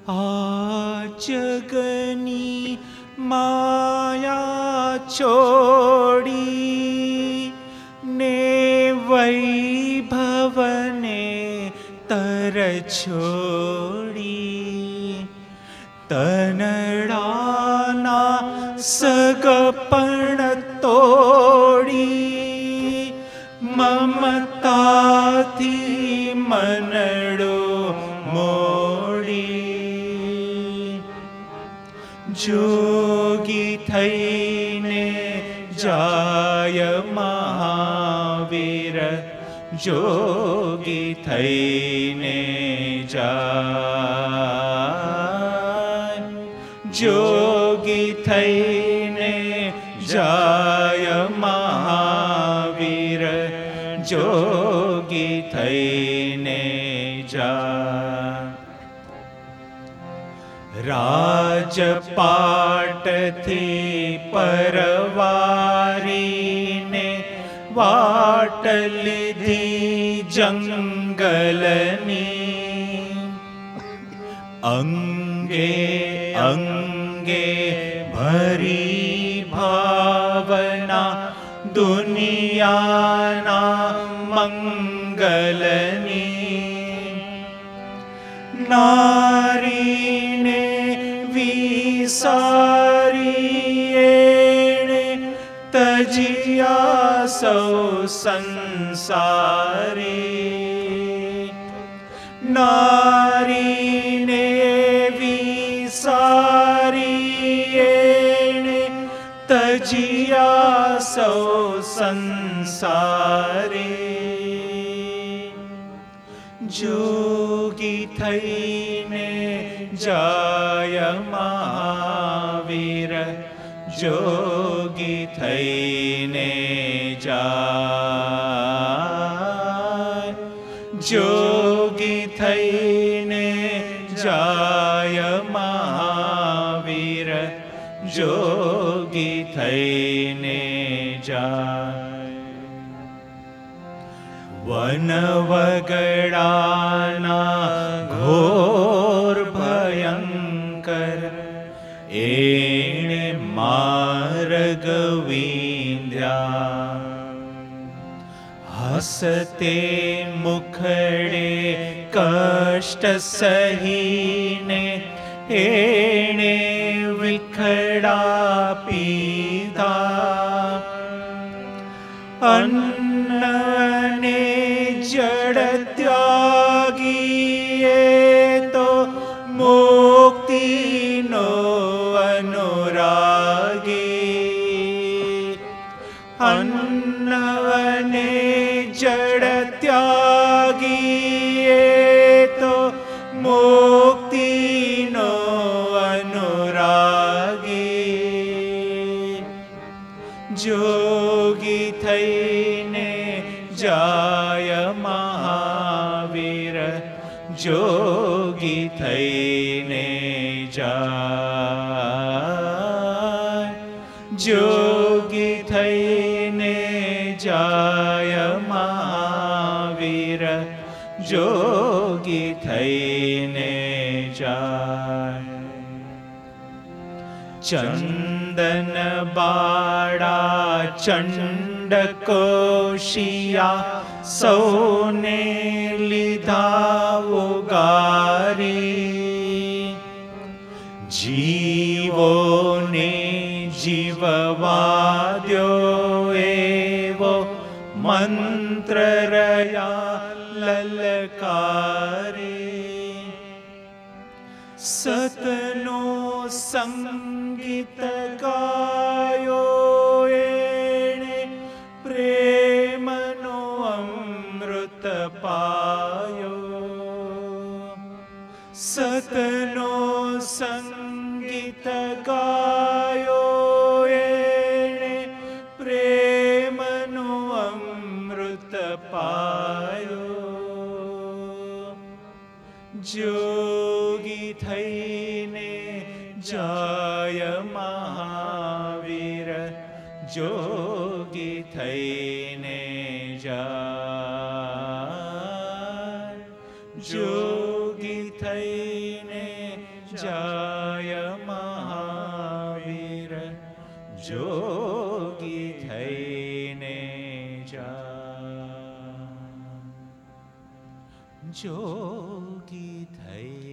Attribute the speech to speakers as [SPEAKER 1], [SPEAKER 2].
[SPEAKER 1] આ જગની માયા છોડી ને વૈભવને તર છોડી તનડાના સગપણ તોડી મમતાથી મનડો મોડી જોગી થઈને જાય મહાવીર જોગી થઈને જાય જોગી થઈને જાય મહાવીર જોગી થઈને જાય રાજપાટથી પરવારીને વાટ લીધી જંગલની અંગે અંગે ભરી ભાવના દુનિયાના મંગલની નારીને વિસારી એણે તજિયા સૌ સંસારી નારીને વિસારી એણે તજિયા સૌ સંસારી જોગી થઈને જાય મહાવીર જોગી થઈને જાય જોગી થઈને જાય મહાવીર જોગી થઈને જાય વન વગડાના ઘોર ભયંકર એણે માર્ગ વિંધ્યા હસતે મુખડે કષ્ટ સહીને એણે વિખડા પીધા અન્નને જડ ત્યાગીએ તો મુક્તિનો અનુરાગી અન્નને જડ ત્યાગીએ તો મુક્તિનો અનુરાગી જોગી થઈને જાય મહાવીર જોગી થઈને જાય જોગી થઈને જાય મહાવીર જોગી થઈને જાય ચંદન બાળા ચંડ કોશિયા સૌને લીધા ઉગારી જીવોને જીવવા દ્યો એવો મંત્ર રહ્યા લલકારી સતનો સંગીત ગાયો એણે પ્રેમનો અમૃત પાયો સતનો સંગીત ગાયો એણે પ્રેમનો અમૃત પાયો જોગી થઈને જાય મહાવીર જોગી થઈને જાય જોગી થઈને જાય મહાવીર જોગી થઈને જા, જોગી થઈ